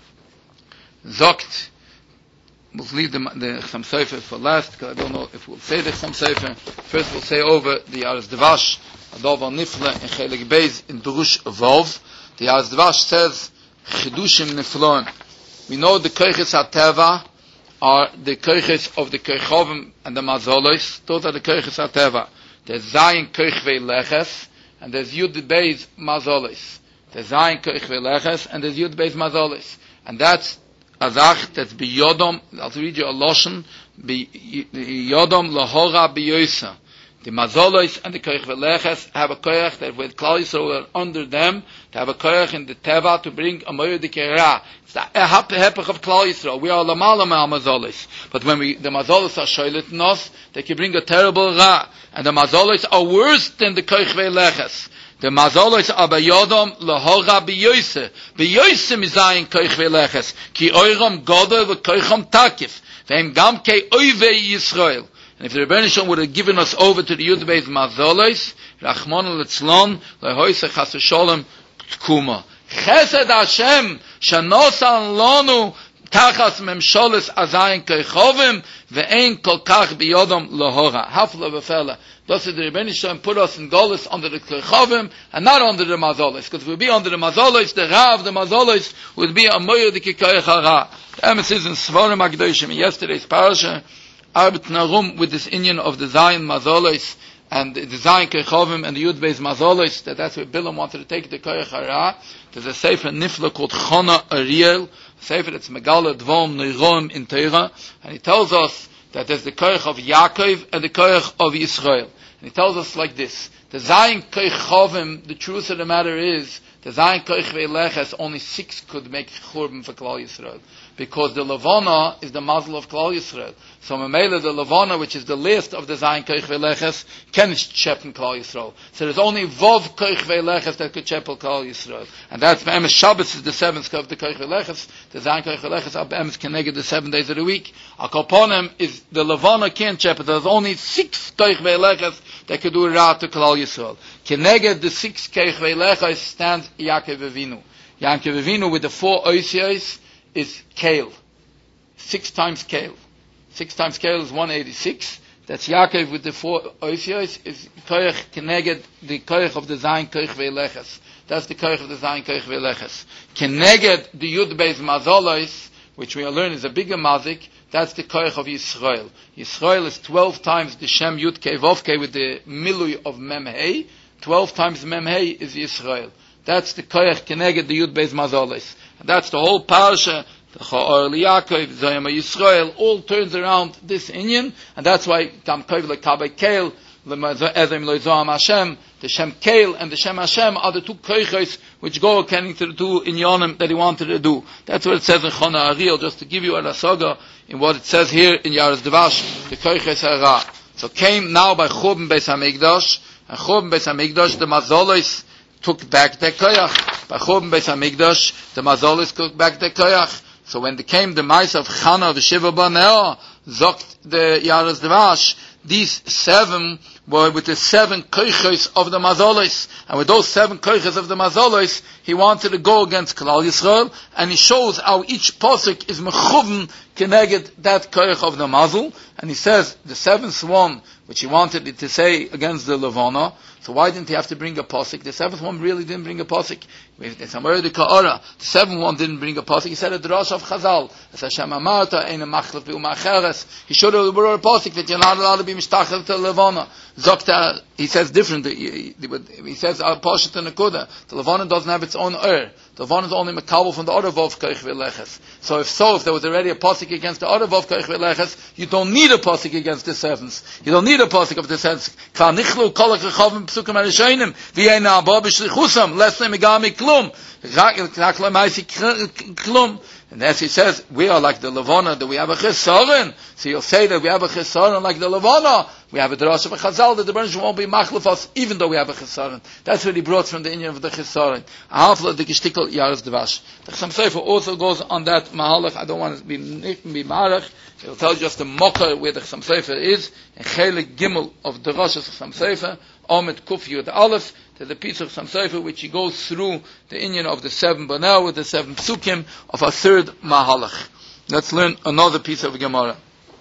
Zokt, we'll leave the, the Chassam Sofer for last, because I don't know if we'll say the Chassam Sofer. First we'll say over the Yaris Devash, Adova Nifle, in Chelik Beis, in Durush Vov. The Yaris Devash says, Chidushim Nifloim. We know the Koiches HaTeva are the Koiches of the Koichovim and the Mazolos. Those are the Koiches HaTeva. There's Zayin Koichvei Leches, and there's Yud Beis Mazolis. There's Zayin Koichvei Leches, and there's Yud Beis Mazolis. And that's Azach, that's Biyodom, I'll read you a Loshen, Biyodom Lahora Biyosa. The Mazolis and the Koichvei Leches have a Koich that with Klal Yisrael under them, to have a Koich in the Teva to bring a Moyer Dikera. It's the Hepech of Klal Yisrael. We are Lamala Me'al Mazolis. But when we, the Mazolis are Shoylet in us, they can bring a terrible Ra. And the Mazolos are worse than the Koichvei Leches. The Mazolos are Bayodom Lahora Biyoise. Biyoise Mizayin Koichvei Leches. Ki Oiram Godo V'Koicham Takif. V'hem Gam Kei Oivei Yisrael. And if the Rebbeinu Shalom would have given us over to the Yud Beis Mazolos, Rachmana litzlan, lehoise chas v'sholem, tkuma. Chesed Hashem shenosan lonu tachas memsholes azayin keichovim ve'ein kol kach biyodom lohora. Hafla v'fela. Thus the Rebbeinu Shalom put us in Golis under the keichovim and not under the mazolis. Because if we be under the mazolis, the ra of the mazolis would be a moyer the kikoich hara. The emes is in Svarim HaKadoshim in yesterday's parasha. Arbet Narum with this Inyan of the Zayin mazolis and the Zayin keichovim and the Yud Beis mazolis. That that's where Bilam wanted to take the koich hara. There's a sefer nifla called Chona Ariel. Sefer that's Megala Dvom Neiroim in Teira, and he tells us that there's the koich of Yaakov and the koich of Yisrael. And he tells us like this: the Zayin koich chovim. The truth of the matter is, the Zayin koich ve'leches only six could make churban for Klal Yisrael, because the Levana is the mazel of Klal Yisrael. So Mamela, the Levana, which is the list of the Zayin koich ve'leches, can shepen Klal Yisrael. So there's only Vov koich ve'leches that could shepen Klal Yisrael, and that's Be'emes Shabbos is the seventh of the koich ve'leches. The Zayin koich ve'leches are Be'emes Keneged the seven days of the week. Akoponem is the Levana can't shepen. There's only six koich ve'leches that could do a ra to Klal Yisrael. Keneged the six koich ve'leches stands Yaakov Avinu. Yaakov Avinu with the four oisios is Kale. Six times Kale. Six times Kale is one hundred eighty-six. That's Yaakov with the four oisios is Koich Keneged, the Koich of the Zayin Koich Ve'leches. That's the Koich of the Zayin Koich Ve'leches. Keneged the Yud Beis Mazolos, which we are learning is a bigger mazik, that's the Koich of Yisrael. Yisrael is twelve times the Shem Yud Kei Vov Kei with the Milui of Mem Hei. twelve times Mem Hei is Yisrael. That's the Koich Keneged the Yud Beis Mazolos. And that's the whole parasha. The Cha'or Liyaakov, Zayim Yisrael, all turns around this Inyan, and that's why Tam Koiv Lekabei Keil, Ezem Loizoam Hashem, the Shem Keil and the Shem Hashem are the two Koiches which go according to the two Inyanim that he wanted to do. That's what it says in Chona Ariel, just to give you a saga in what it says here in Yaros Devash, the Koiches Hara. So came now by Churban Beis HaMikdash, and Churban Beis HaMikdash, the Mazolos took back their Koyach. By Churban Beis HaMikdash, the Mazolos took back their Koyach. So when they came the mice of Chana v'Shiva Baneo, zokt the Yaros Devash, these seven were with the seven koiches of the Mazolos, and with those seven koiches of the Mazolos, he wanted to go against Klal Yisrael, and he shows how each posuk is mechuven keneged that koich of the Mazal, and he says the seventh one, which he wanted to say against the Levana. So why didn't he have to bring a posuk? The seventh one really didn't bring a posuk. The seventh one didn't bring a posuk. He said a drash of Chazal. He showed a word of posuk that you're not allowed to be mishtachel to Levana. Zokta, he says different. He, he says al poshet and nekuda. The Levana doesn't have its own ur. The Levana is only mekabel from the other vov koich v'leches. So if so, if there was already a posuk against the other vov koich v'leches, you don't need a posuk against the sevens. You don't need a posuk of the sevens. Kla nichlu kolach rechavim psukim arishonim v'yeina abba b'shlichusam less megami klum. Rakla ma'isi klum. And as he says, we are like the Levana, that we have a chesaron. So you'll say that we have a chesaron like the Levana. We have a drash of a chazal, that the Rebbeinu Shalom won't be machlef us, even though we have a chesaron. That's what he brought from the Inyan of the chesaron. Hafla the gishtikol Yaros Devash. The Chassam Sofer also goes on that mahalach. I don't want to be be marach. It will tell you just the mocker where the Chassam Sofer is. And chelik gimel of the Rosh of Chassam Sofer, Omet Kuf Yud Aleph. There's a piece of Chassam Sofer which he goes through the Inyan of the seven Banel with the seven psukim of a third mahalach. Let's learn another piece of Gemara.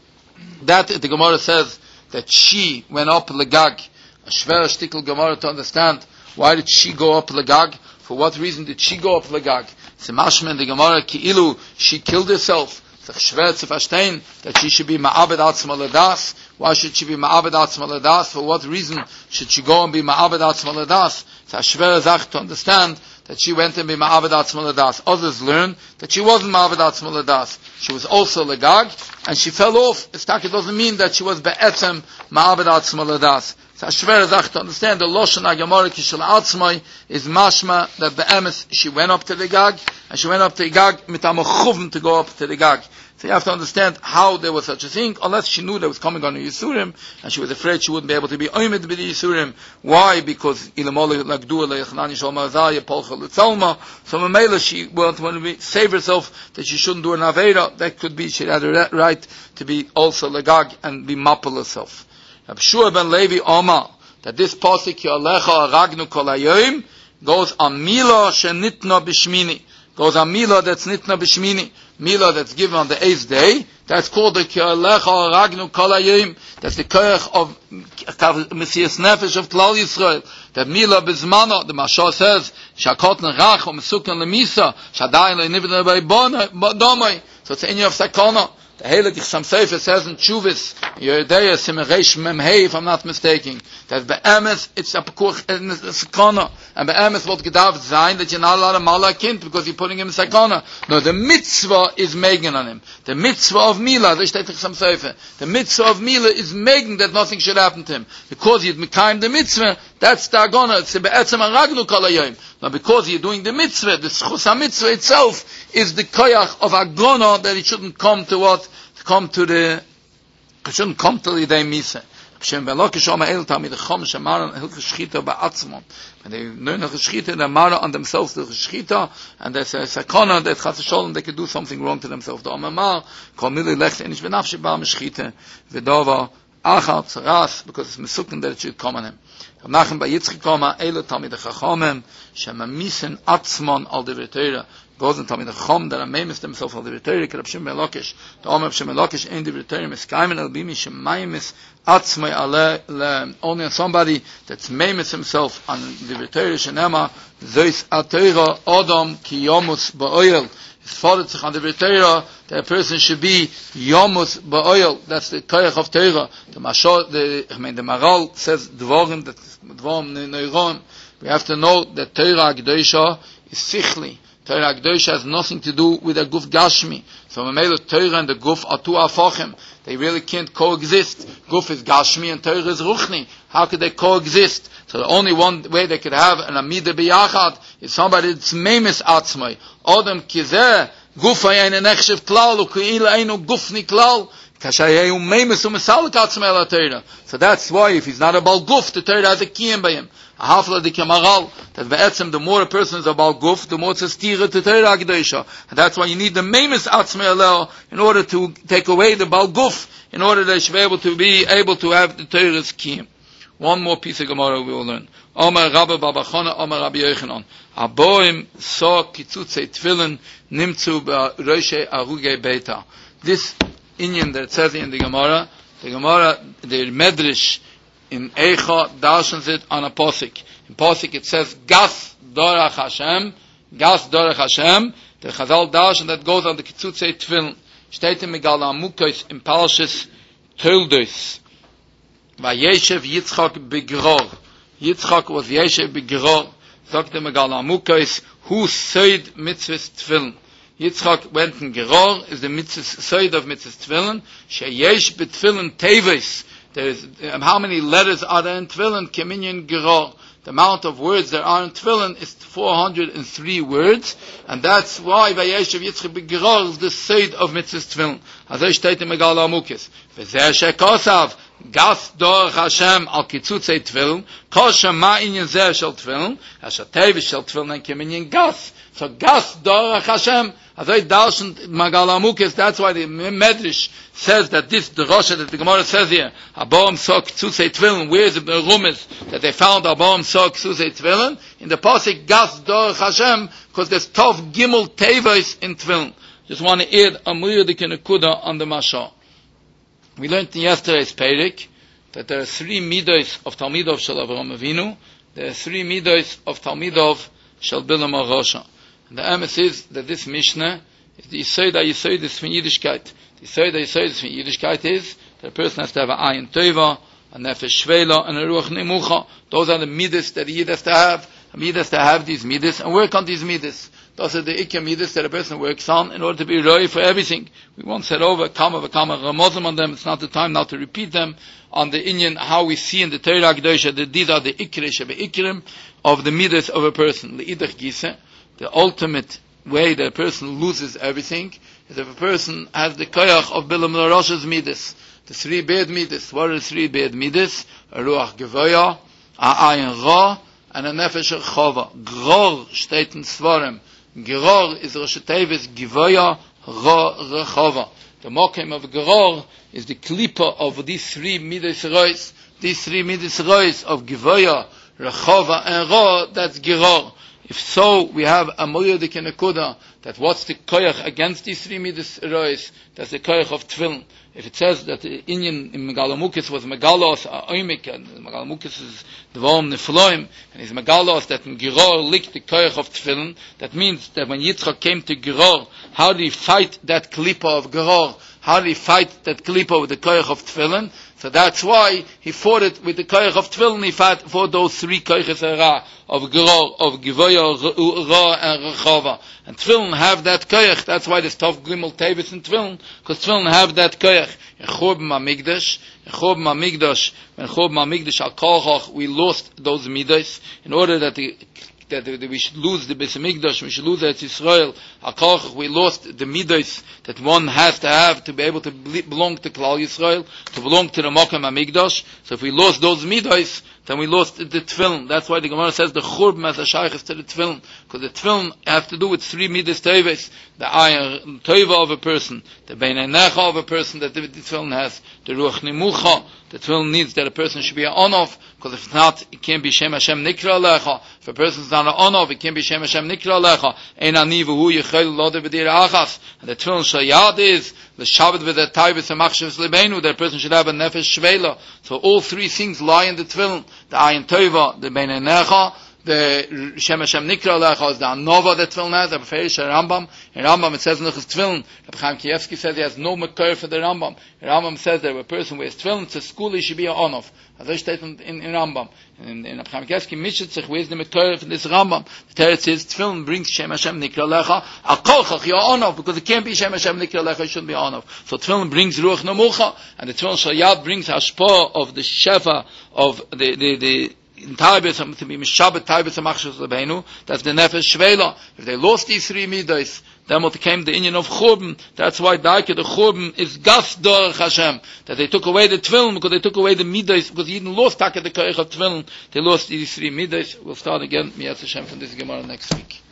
That the Gemara says that she went up Legag. A shver shtickle Gemara to understand why did she go up Legag? For what reason did she go up Legag? It's a mashman the Gemara ki'ilu she killed herself. It's a shver to verstehen that she should be ma'abed atzma ledas. Why should she be ma'abed atzma ledas? For what reason should she go and be ma'abed atzma ledas? It's a shver zach to understand that she went and be ma'abed atzma ledas. Others learn that she wasn't ma'abed atzma ledas. She was also legag, and she fell off. It doesn't mean that she was be'etzem ma'abed atzma ledas. It's a shver zach to understand the Loshan HaGemara kishel atzmai is mashma that be'emes she went up to the gag, and she went up to the gag mitamachuvim to go up to the gag. So you have to understand how there was such a thing, unless she knew that was coming on the Yisurim, and she was afraid she wouldn't be able to be oimed with the Yisurim. Why? Because ilamole lagdu leichnani shal mazaya polcha letzalma. So Mamela she wanted to save herself that she shouldn't do an aveira. That could be she had a right to be also legag and be mappel herself. Abshua ben Levi Omar that this pasuk yalecha ragnu kol hayoim goes on Mila Shenitna Bishmini. Goes on Mila that's Nitna Bishmini. Mila that's given on the eighth day. That's called the Ke'alecha Ragnu Kalayim. That's the Ke'ach of Messias Nefesh of Klal Yisrael. That Mila Bizmana, the Mashal says, Shakotn Rach, or Mesukn Lemisa, Shadai Le'nivna B'domai. So it's in you of Sakona. The Heilig Yichsam Sefer says in Chuvis, Yeridea Simeresh Memhei, if I'm not mistaken, that Be'emes, it's a Pekuch, in the Sakona, and Be'emes what Gedav Zayin, that you're not allowed to Mala Kind, because you're putting him in Sakona. No, the mitzvah is Megan on him. The mitzvah of Mila, the Yichsam Sefer, the mitzvah of Mila is Megan that nothing should happen to him. Because you'd Mekayim the mitzvah, that's the Agona, it's the Be'etzem Aragnu Kalayim. Now because you're doing the mitzvah, the Schus mitzvah itself is the koyach of Agona that it shouldn't come to what? To come to the, it shouldn't come to the day Misa. Shem Belokish Oma El Tamid Chom Shemaran Hilch Shchita Ba'atzmon. And they learn the Shchita, they mara on themselves the Shchita, and there's a sakona that Chas Sholem they could do something wrong to themselves. The Omamar Kol Mili Lech Enish Benafshi Ba Meshchita V'Dova Achal Tzaras, because it's Mesukin that it should come on him. Nachem Bayitzchi Koma Elo Tamid Chachomem Shemamisen Atzmon Al Divrei Torah. Goes and Tamid Chachom that are famous themselves Al Divrei Torah. Kerab Shem Belokish. The Omer Shem Belokish in Divrei Torah Miskayim El Bimi Shemayim Atzmai Ale only on somebody that's famous himself on Divrei Torah Shenema Zeis Atera Adam Ki Yomus Ba'oyel. His father tzich on Divrei Torah that a person should be Yomus Ba'oyel. That's the Koyach of Torah. The Mashal, the I mean the Maral says Dvorim that Dvorim Neiron. We have to know that Torah G'dosha is Sichli. Torah G'dosha has nothing to do with a Guf Gashmi. So Mamela Torah and the Guf are two Afachim. They really can't coexist. Guf is Gashmi and Torah is Ruchni. How could they coexist? So the only one way they could have an Amida B'yachad is somebody that's Memes Atzmai. Odem Kizeh, Guf Hayin Nechshev Klal, U'Ke'ila Einu Gufni Klal, Kashayehu Memes U'Mesalik Atzmai La Torah. So that's why if he's not a Bal Guf, the Torah has a Kiyim by him. A hafla di kamaral, that be'etzem, the more a person is a Bal Guf, the more it's a stira to Torah G'dosha. And that's why you need the Memes Atzmai Alel in order to take away the Bal Guf, in order that they should be able to be able to have the Torah's Kiyim. One more piece of Gemara we will learn. Omer Rabbi Babachona, Omer Rabbi Yochanan. Aboim so kitzutzei tefillin nimtzu b'roshe arugei beita. This inyan that it says in the Gemara, the Gemara, the Medrash in Eicha darshans it on a posik. In posik it says Gas Dorach Hashem, Gas Dorach Hashem. The Chazal darshan that goes on the kitzutzei tefillin. Steht in Megal Amukos in Parshas Toldos. Vayeshev Yitzchak Begror. Yitzchak was Yeshev Begror. Sagt the Megal Amukos, who said mitzvahs tefillin. Yitzchak went in Geror, is the mitzvah said of mitzvahs tefillin. Sheyesh betefillin teves. There is um, how many letters are there in tefillin? Keminyan Geror. The amount of words there are in tefillin is four hundred three words, and that's why Vayeshev Yitzchak Begror is the said of mitzvahs tefillin. Azay steht in Megal Amukos. V'zeh shekosav. Gas Dorach Hashem al kitzutzei tefillin. Kol shema inyan zeh shel tefillin. Asher tevis shel tefillin and keminyan gas. So Gas Dorach Hashem. Azay darshan Megal Amukos. That's why the Medrash says that this the Rosh that the Gemara says here. Aboam so kitzutzei tefillin. Where is the Rumis that they found Aboam so kitzutzei tefillin? In the pasuk Gas Dorach Hashem, because there's Tov Gimel Tevis in tefillin. Just want to add a muyudik nekuda on the Mashal. We learned in yesterday's Perek that there are three midos of Talmidov Shel Avraham Avinu. There are three midos of Talmidov Shel Bilam HaRosha. And the emes is that this Mishnah is the Yisod HaYisod is from Yiddishkeit. The Yisod HaYisod is from Yiddishkeit is that a person has to have an Ayin Tova, a Nefesh Shvela, and a Ruach Nemucha. Those are the midos that a Yid has to have. A Yid has to have these midos and work on these midos. Those are the Ikka midas that a person works on in order to be ready for everything. We once said over, Kama v'Kama Ramazim on them. It's not the time now to repeat them. On the Inyan, how we see in the Torah G'dosha that these are the Ikre Shebe Ikrim of the midas of a person. L'idach Gise, the ultimate way that a person loses everything is if a person has the Koyach of Bilam L'Rosha's midas. The three bad midas. What are the three bad midas? A Ruach Gevoya, a Ayin Ra, and a Nefesh Chova. Gror steht in Svarim. Geror is Rosh Tevis Givoya Ra Rechova. The mokim of Geror is the klipa of these three midas rois. These three midas rois of Givoya, Rechova, and Ra, that's Geror. If so, we have a Moyedik and a Kuda, that what's the koyach against these three midas rois? That's the koyach of Tfilin. If it says that the Inyan in Megalamukis was Megalos Oimik, and Megalamukis is the Vom Nefloim, and he's Megalos that in Geror licked the koyach of Tfilin, that means that when Yitzchak came to Geror, how did he fight that Klippa of Geror? How did he fight that Klippa with the koyach of Tfilin? So that's why he fought it with the koyach of Tfilin. He fought for those three koyches Ra of Geror, of Givoya, Ra, and Rechova. And Tfilin have that koyach. That's why there's Tov Gimel Tevis in Tfilin, because Tfilin have that koyach. In Churban Hamikdash, in Churban Hamikdash, when Churban Hamikdash al Kolchach, we lost those midas in order that the that we should lose the Beis Hamikdash, we should lose Eretz Yisrael. Al we lost the midas that one has to have to be able to belong to Klal Yisrael, to belong to the Mokem Hamikdash. So if we lost those midas, then we lost the Tefillin. That's why the Gemara says the Churban has a shaykhs to the Tefillin, because the Tefillin has to do with three midas teves: the ayin teva of a person, the beinei necha of a person that the Tefillin has, the ruach nimucha. The Tefillin needs that a person should be an onof, because if not, it can't be Shem Hashem Nikra Alecha. If a person is not an onof, it can't be Shem Hashem Nikra Alecha. Ein ani v'hu yichel lode v'dir achas. And the Tefillin shayad is the Shabbat v'the taibis and machshavs lebeinu, that a person should have a nefesh shvela. So all three things lie in the Tefillin: the ayin teva, the beinei necha, the Shem Hashem Nikra Alecha is the anova that Tefillin has. The Beferish Rambam, in Rambam it says in the Tefillin, Rabbi Chaim Kievsky says he has no makar for the Rambam. In Rambam says that if a person wears Tefillin to school, he should be an onof. As I state in, in, in Rambam. In, in Rabbi Chaim Kievsky, Mishitzich, where's the makar for this Rambam? The Teretz says Tefillin brings Shem Hashem Nikra Alecha. Al Kolchach, you're onof, because it can't be Shem Hashem Nikra Alecha, it shouldn't be onof. So Tefillin brings Ruach Nemucha, and the Tefillin Shayad brings Hashpah of the Shefa, of the, the, the, in Taibis, to be Mishabbat Taibis and Machshavs Lebeinu, that's the Nefesh Shvela. If they lost these three midas, then what came the Inyan of Churban. That's why Daike, the Churban, is Gas Dorach Hashem. That they took away the Tefillin, because they took away the midas, because he didn't lost Daike the Koyach of Tefillin, they lost these three midas. We'll start again, Miyat Hashem, from this Gemara next week.